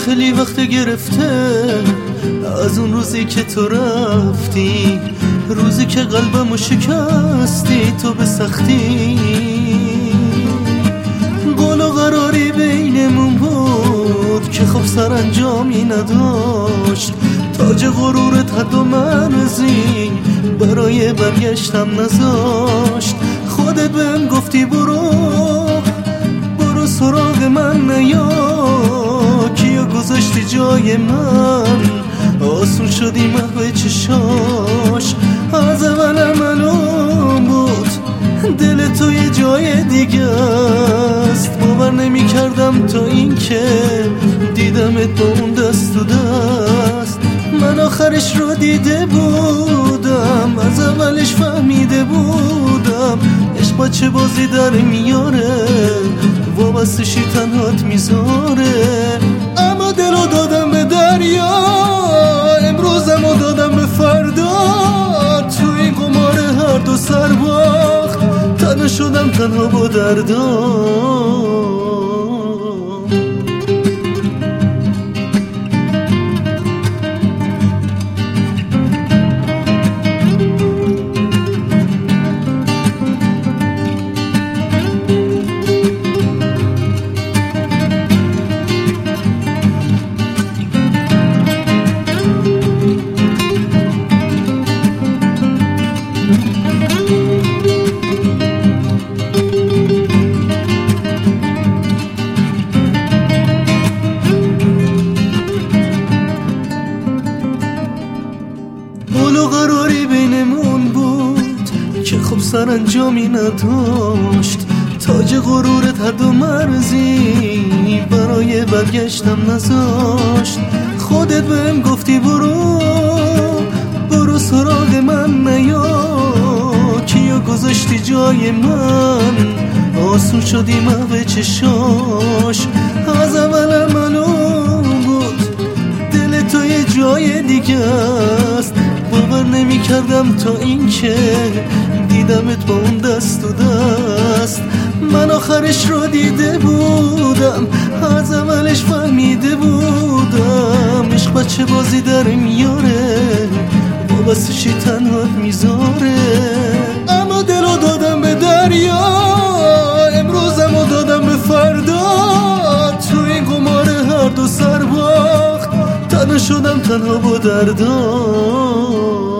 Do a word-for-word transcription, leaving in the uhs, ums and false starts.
خیلی وقت گرفته از اون روزی که تو رفتی، روزی که قلبمو شکستی تو به سختی. قول و قراری بینمون بود که خب سرانجامی نداشت. تاج غرورت حد و مرزی برای برگشتم نذاشت. خودت بهم گفتی برو برو سراغ من نیا، کیو گذاشتی جای من، آسون شدی محو چشاش. از اول معلوم بود دل تو یه جای دیگه است. باور نمی کردم تا این که دیدمت با اون دست و دست. من آخرش رو دیده بودم، از اولش فهمیده بودم عشق بچه بازی در میاره، وابستشی تنهات میذاره. اما دلو دادم به دریا، امروزمو دادم به فردا. تو این قمار هر دو سر باخت، تنها شدم تنها با دردام. قول و قراری بینمون بود که خب سرانجامی نداشت. تاج غرورت حد و مرزی برای برگشتم نذاشت. خودت بهم گفتی برو برو سراغ من نیا، کیو گذاشتی جای من، آسون شدی محو چشاش. از اول معلوم بود دل تو یه جای دیگه است. باور نمی کردم تا این که دیدمت با اون دست و دست. من آخرش رو دیده بودم، از اولش فهمیده بودم عشق بچه بازی در میاره، وابستشی تنهات میذاره. اما دلو دادم به دریا، امروزمو دادم به فردا. تو این قمار هر دو سر باخت، تنها شدم تنها با دردام.